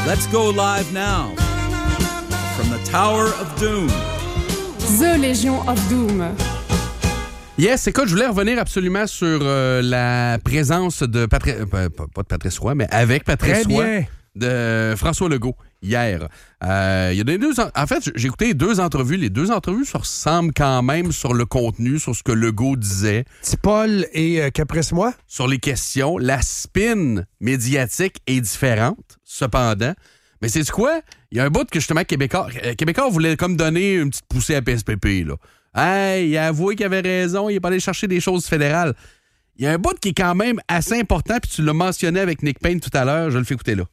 Let's go live now from the Tower of Doom. The Legion of Doom. Yes, écoute, je voulais revenir absolument sur la présence de pas de Patrice Roy, mais avec Patrice Roy de François Legault hier. Il y a en fait, j'ai écouté 2 entrevues. Les 2 entrevues se ressemblent quand même sur le contenu, sur ce que Legault disait. Paul et Caprice Roy? Sur les questions. La spin médiatique est différente, cependant. Mais c'est quoi? Il y a un bout que justement Québécois voulait comme donner une petite poussée à PSPP, là. Hey, il a avoué qu'il avait raison, il est pas allé chercher des choses fédérales. Il y a un bout qui est quand même assez important, puis tu l'as mentionné avec Nick Payne tout à l'heure, je le fais écouter là.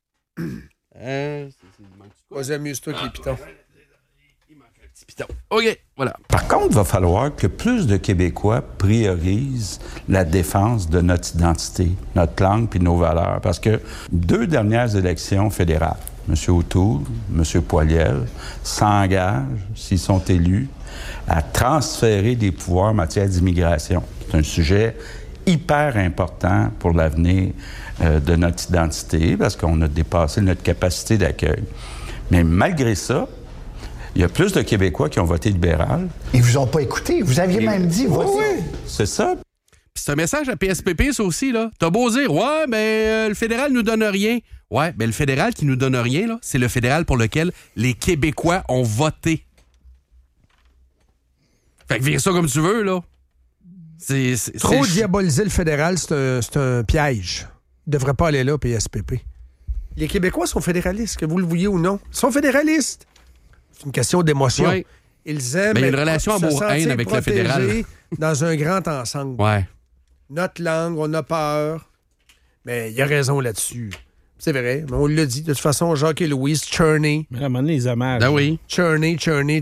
Vas-y, amuse-toi avec les pitons. Il manque un petit piton. OK, voilà. Par contre, il va falloir que plus de Québécois priorisent la défense de notre identité, notre langue puis nos valeurs. Parce que 2 dernières élections fédérales, M. O'Toole, M. Poilievre s'engagent, s'ils sont élus, à transférer des pouvoirs en matière d'immigration. C'est un sujet hyper important pour l'avenir de notre identité parce qu'on a dépassé notre capacité d'accueil. Mais malgré ça, il y a plus de Québécois qui ont voté libéral. Ils vous ont pas écouté. Vous aviez même dit voter. Oui, c'est ça. Puis c'est un message à PSPP, ça aussi, là. T'as beau dire, ouais, mais le fédéral nous donne rien. Ouais, mais le fédéral qui nous donne rien, là, c'est le fédéral pour lequel les Québécois ont voté. Fait que vire ça comme tu veux, là. Trop diaboliser le fédéral, c'est un piège. Il ne devrait pas aller là, PSPP. Les Québécois sont fédéralistes, que vous le vouliez ou non. Ils sont fédéralistes. C'est une question d'émotion. Ouais. Ils aiment. Mais il y a une relation amour-haine avec le fédéral. Dans un grand ensemble. Ouais. Notre langue, on a peur. Mais il a raison là-dessus. C'est vrai, mais on l'a dit. De toute façon, Jacques et Louise, Cherney. Mais à un moment donné, les hommages. Ben oui. Cherney.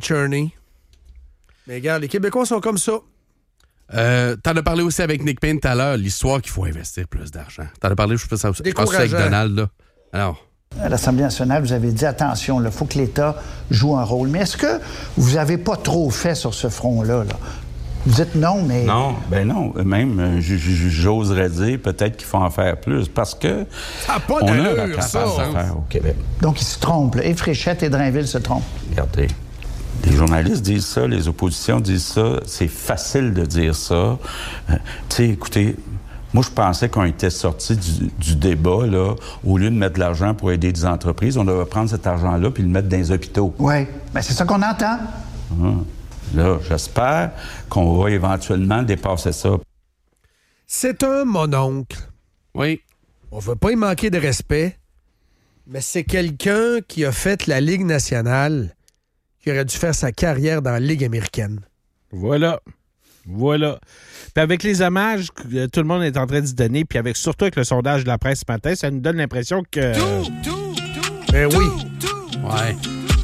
Mais regarde, les Québécois sont comme ça. T'en as parlé aussi avec Nick Payne tout à l'heure, l'histoire qu'il faut investir plus d'argent. T'en as parlé, je pense avec Donald, là. Alors. À l'Assemblée nationale, vous avez dit, attention, il faut que l'État joue un rôle. Mais est-ce que vous n'avez pas trop fait sur ce front-là, là? Vous dites non, mais... Non, non. Même, j'oserais dire peut-être qu'il faut en faire plus parce que on a la capacité à faire au Québec. Donc, ils se trompent. Et Fréchette et Drainville se trompent. Regardez. Les journalistes disent ça, les oppositions disent ça. C'est facile de dire ça. Tu sais, écoutez, moi, je pensais qu'on était sorti du débat, là, au lieu de mettre de l'argent pour aider des entreprises, on devait prendre cet argent-là puis le mettre dans les hôpitaux. Oui, mais c'est ça qu'on entend. Là, j'espère qu'on va éventuellement dépasser ça. C'est un mononcle. Oui. On veut pas y manquer de respect, mais c'est quelqu'un qui a fait la Ligue nationale, qui aurait dû faire sa carrière dans la Ligue américaine. Voilà. Puis avec les hommages que tout le monde est en train de se donner, puis surtout avec le sondage de la presse ce matin, ça nous donne l'impression que... Ben oui. Ouais.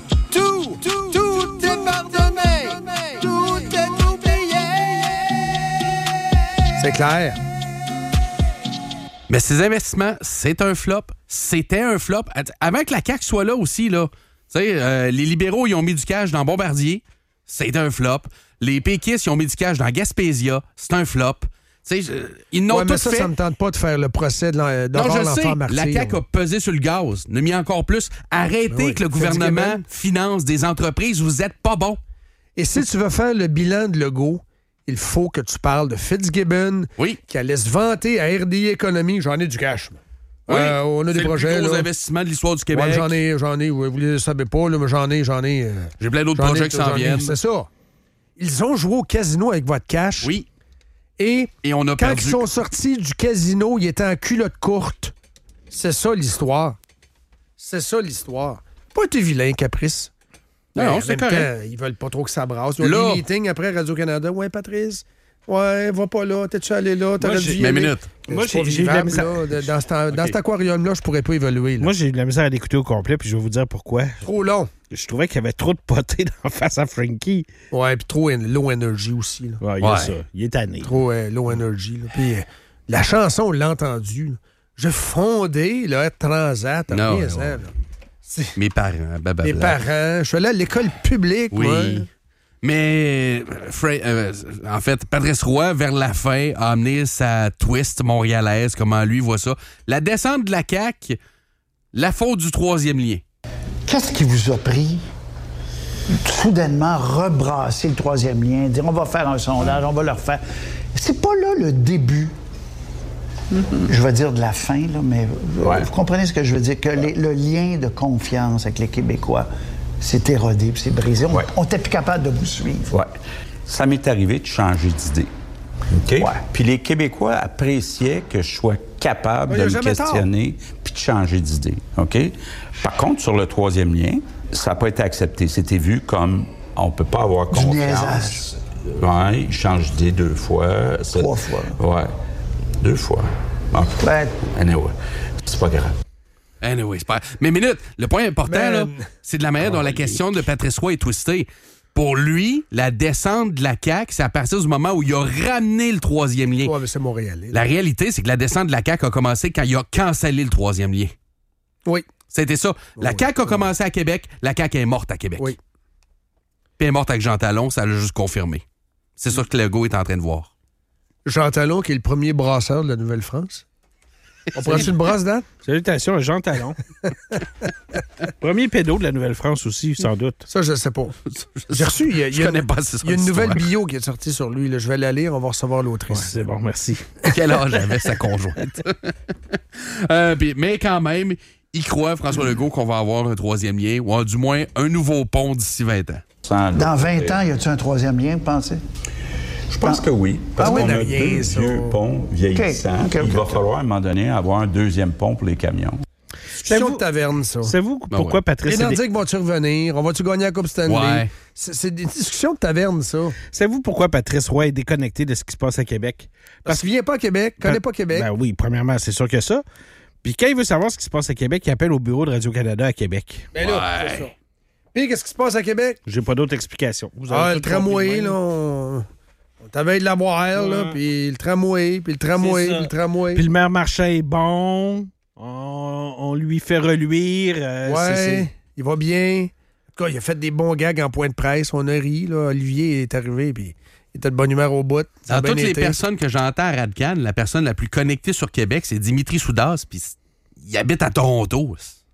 Tout est pardonné. Tout est oublié. C'est clair. Mais ces investissements, c'est un flop. C'était un flop. Avant que la CAQ soit là aussi, là, les libéraux, ils ont mis du cash dans Bombardier. C'est un flop. Les péquistes, ils ont mis du cash dans Gaspésia. C'est un flop. Ils n'ont tout fait. Ça me tente pas de faire le procès d'Aurore l'enfant martyr. La CAQ a pesé sur le gaz, n'a mis encore plus. Arrêtez que le gouvernement finance des entreprises. Vous êtes pas bon. Et si tu veux faire le bilan de Legault, il faut que tu parles de Fitzgibbon, qui allait se vanter à RDI Économie. J'en ai du cash. Oui, on a des projets. C'est le plus gros investissement de l'histoire du Québec. Ouais, j'en ai. Vous ne le savez pas, là, mais j'en ai. J'ai plein d'autres projets qui s'en viennent. C'est ça. Ils ont joué au casino avec votre cash. Oui. Et on a quand ils sont sortis du casino, ils étaient en culotte courte. C'est ça l'histoire. Pas été vilain, Caprice. Non, c'est correct. Ils veulent pas trop que ça brasse. Ils ont des meetings après Radio-Canada. Ouais, Patrice. Ouais, va pas là. T'es-tu allé là? T'aurais dû y aller. Minute. Moi, j'ai eu de la misère. Dans cet aquarium-là, je pourrais pas évoluer. Là. Moi, j'ai eu de la misère à l'écouter au complet, puis je vais vous dire pourquoi. Trop long. Je trouvais qu'il y avait trop de potés dans face à Frankie. Ouais, puis trop low energy aussi. Là. Ouais, il y a ça. Il est tanné. Trop low energy. Là. Puis la chanson, on l'a entendue. Je fondais le Transat. Non, rien ouais. Ça, mes parents, Mes parents. Je suis allé à l'école publique. Oui. Moi. Mais, en fait, Patrice Roy, vers la fin, a amené sa twist montréalaise, comment lui voit ça. La descente de la CAQ, la faute du troisième lien. Qu'est-ce qui vous a pris soudainement rebrasser le troisième lien, dire on va faire un sondage, on va le refaire? C'est pas là le début, je vais dire de la fin, là, mais vous comprenez ce que je veux dire, que le lien de confiance avec les Québécois s'est érodé puis s'est brisé. On n'était plus capable de vous suivre. Oui. Ça m'est arrivé de changer d'idée. OK? Ouais. Puis les Québécois appréciaient que je sois capable de me questionner puis de changer d'idée. OK? Par contre, sur le troisième lien, ça n'a pas été accepté. C'était vu comme on peut pas avoir confiance. Oui, il change d'idée 2 fois. 3 fois. Oui, 2 fois. Ouais. Anyway, c'est pas grave. Anyway, c'est pas... Mais minute, le point important, là, c'est de la manière dont la question de Patrice Roy est twistée. Pour lui, la descente de la CAQ, c'est à partir du moment où il a ramené le troisième lien. Oui, mais c'est Montréalais. La réalité, c'est que la descente de la CAQ a commencé quand il a cancellé le troisième lien. Oui. C'était ça. La CAQ a commencé à Québec, la CAQ est morte à Québec. Oui. Puis elle est morte avec Jean Talon, ça l'a juste confirmé. C'est ça que Legault est en train de voir. Jean Talon, qui est le premier brasseur de la Nouvelle-France. On prend-tu une brosse, Dan? Salutations à Jean Talon. Premier pédo de la Nouvelle-France aussi, sans doute. Ça, je ne sais pas. J'ai reçu, Je connais pas ça. Il y a une nouvelle bio qui est sortie sur lui. Là. Je vais la lire, on va recevoir l'autrice. Ouais, c'est bon, merci. Quel âge avait sa conjointe? Mais quand même, il croit, François Legault, qu'on va avoir un troisième lien, ou du moins un nouveau pont d'ici 20 ans. Dans 20 ans, y a-t-il un troisième lien, vous pensez? Je pense que oui. Parce qu'on a rien, 2 vieux ponts vieillissants. Il va falloir, à un moment donné, avoir un deuxième pont pour les camions. Discussion de taverne, ça. Savez-vous pourquoi Patrice... Les Nordiques vont-tu revenir? On va-tu gagner la Coupe Stanley? Ouais. C'est des discussions de taverne, ça. Savez-vous pourquoi Patrice Roy est déconnecté de ce qui se passe à Québec? Parce qu'il vient pas à Québec, connaît pas Québec. Ben oui, premièrement, c'est sûr que ça. Puis quand il veut savoir ce qui se passe à Québec, il appelle au bureau de Radio-Canada à Québec. Ben là, c'est ça. Puis qu'est-ce qui se passe à Québec? J'ai pas d'autre explication. Vous avez Le tout tramway, compris, là, on t'avait de la boire, là, puis le tramway, puis le tramway, puis le tramway. Puis le maire Marchand est bon, on lui fait reluire. Il va bien. En tout cas, il a fait des bons gags en point de presse, on a ri, là. Olivier est arrivé, puis il était de bonne humeur au bout. Dans toutes les personnes que j'entends à Radcan, la personne la plus connectée sur Québec, c'est Dimitri Soudas, puis il habite à Toronto.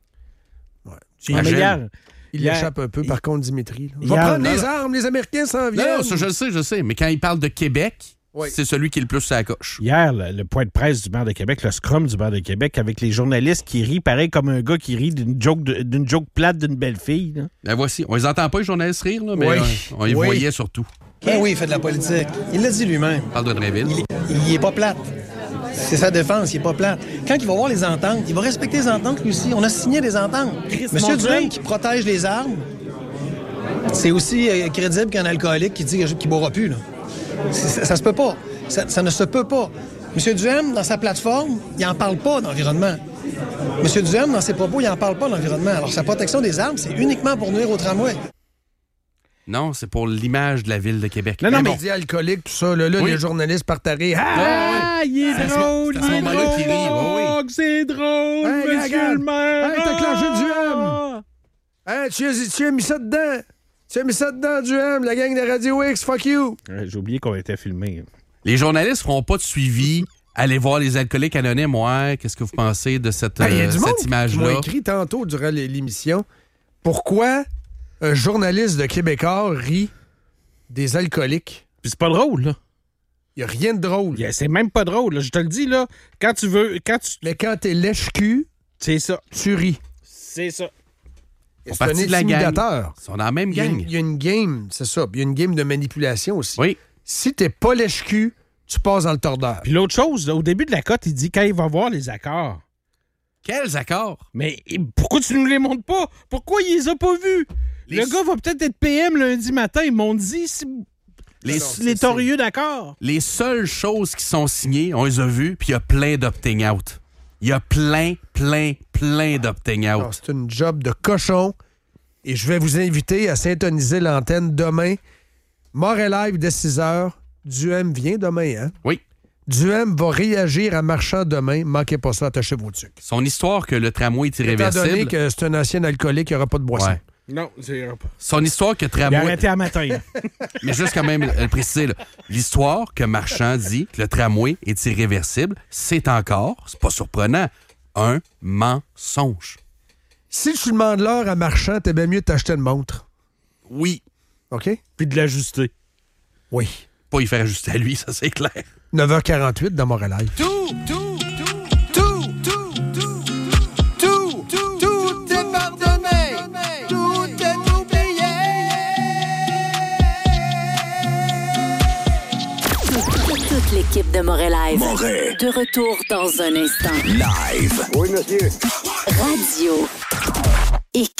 Ouais. Il échappe un peu, par contre, Dimitri. Il va prendre les armes, les Américains s'en viennent. Non, ça, je sais. Mais quand il parle de Québec, c'est celui qui est le plus sur la coche. Hier, le point de presse du maire de Québec, le scrum du maire de Québec, avec les journalistes qui rient, pareil comme un gars qui rit d'une joke plate d'une belle fille. Là. Ben voici. On les entend pas, les journalistes rire, là, mais on les voyait surtout. Ben oui, il fait de la politique. Il l'a dit lui-même. On parle de Drainville. Il est pas plate. C'est sa défense, il est pas plate. Quand il va voir les ententes, il va respecter les ententes, lui aussi. On a signé des ententes. Monsieur Duhem qui protège les armes, c'est aussi crédible qu'un alcoolique qui dit qu'il ne boira plus. Là. Ça se peut pas. Ça ne se peut pas. Monsieur Duhem, dans sa plateforme, il n'en parle pas d'environnement. Monsieur Duhem, dans ses propos, il n'en parle pas d'environnement. Alors, sa protection des armes, c'est uniquement pour nuire au tramway. Non, c'est pour l'image de la ville de Québec. Non, mais il dit alcoolique, tout ça. Là, les journalistes partent à rire. Il est drôle, il est drôle. C'est drôle, monsieur le maire. Hey, t'as clenché Duhem. Hey, tu as mis ça dedans. Tu as mis ça dedans, Duhem, la gang de Radio X, fuck you. J'ai oublié qu'on était filmé. Les journalistes feront pas de suivi. Allez voir les alcooliques anonymes. Ouais, qu'est-ce que vous pensez de cette image-là? Ils m'ont écrit tantôt durant l'émission. Pourquoi un journaliste de Québécois rit des alcooliques? Puis c'est pas drôle, là. Il n'y a rien de drôle. C'est même pas drôle, là. Je te le dis, là. Quand tu veux... Mais quand t'es lèche-cul, c'est ça. Tu ris. C'est ça. C'est un intimidateur. Ils sont dans la même gang. Il y a une game, c'est ça. Puis il y a une game de manipulation aussi. Oui. Si t'es pas lèche-cul, tu passes dans le tordeur. Puis l'autre chose, là, au début de la cote, il dit quand il va voir les accords. Quels accords? Mais pourquoi tu nous les montres pas? Pourquoi il les a pas vus? Le gars va peut-être être PM lundi matin. Ils m'ont dit les torieux d'accord. Les seules choses qui sont signées, on les a vues, puis il y a plein d'opting out. Il y a plein d'opting out. Non, c'est une job de cochon. Et je vais vous inviter à syntoniser l'antenne demain. Montréal Live dès 6h. Duhem vient demain, hein? Oui. Duhem va réagir à Marchand demain. Manquez pas ça, attachez vos trucs. Son histoire que le tramway est irréversible. Étant donné que c'est un ancien alcoolique, il n'y aura pas de boisson. Ouais. Non, c'est pas. Son histoire que le tramway... Il a arrêté à matin. Mais juste quand même le préciser, là. L'histoire que Marchand dit que le tramway est irréversible, c'est encore, c'est pas surprenant, un mensonge. Si tu demandes l'heure à Marchand, t'es bien mieux de t'acheter une montre. Oui. OK? Puis de l'ajuster. Oui. Pas y faire ajuster à lui, ça c'est clair. 9h48 dans Montréal. Tout est pardonné, tout est oublié. Toute l'équipe de Montréal. De retour dans un instant. Live. Oui, monsieur. Radio.